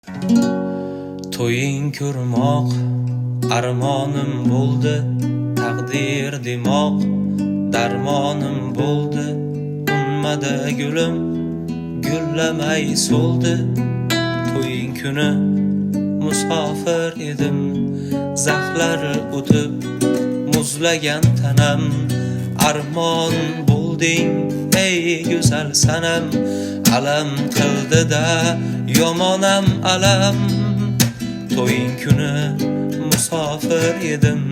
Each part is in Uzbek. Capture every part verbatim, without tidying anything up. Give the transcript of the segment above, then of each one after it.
To'ying ko'rmoq armonim bo'ldi, taqdir demoq darmonim bo'ldi. Unmadi gulim, gullamay so'ldi. To'ying kuni musofir edim, zahlar o'tib muzlagan tanam. Armon bo'lding ey go'zal sanam, alam qildi-da yomonam alam. To'ying kuni musofir edim.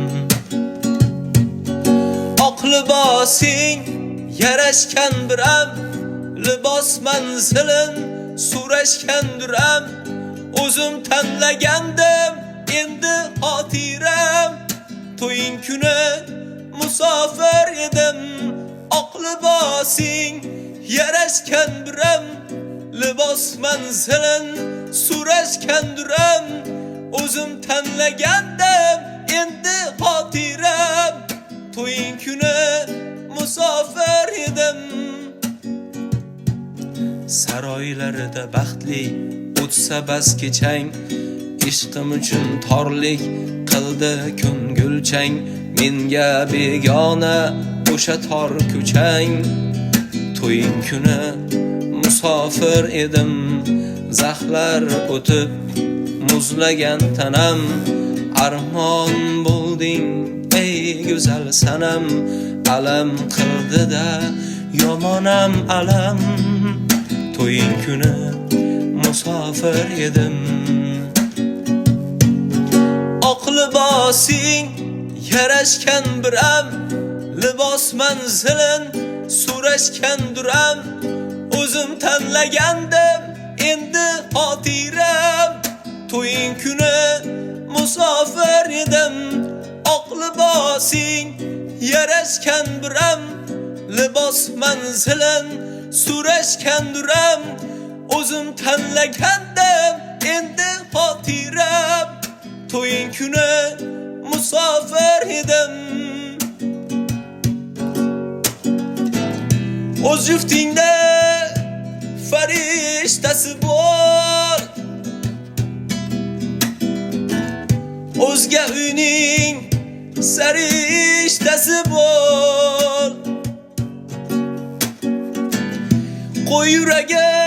Oq libosing yarashgan biram, libos manzilin so'rashgan duram. O'zim tanlagandim endi xotiram. To'ying kuni musofir edim. Oq libosing yarashgan biram, libos manzilin so'rashgan duram. O'zim tanlagandim endi xotiram. To'ying kuni musofir edim. Saroylarida baxtli o'tsa bas kechang, ishqim uchun torlik qildi ko'ngilchang. Menga begona o'sha tor ko'chang. To'ying kuni musofir edim, zahlar o'tib muzlagan tanam. Armon bo'lding ey go'zal sanam, alam qildi-da yomonam alam. To'ying kuni musofir edim. Oq libosing yarashgan biram, libos manzilin so'rashgan duram. O'zim tanlagandim endi xotiram. To'ying kuni musofir edim. Oq libosing yarashgan biram, libos manzilin so'rashgan duram. O'zim tanlagandim endi xotiram. To'ying kuni musofir edim. O'z juftingda farishtasi bor, o'zga uyning sarishtasi bor. Qo'y yuragim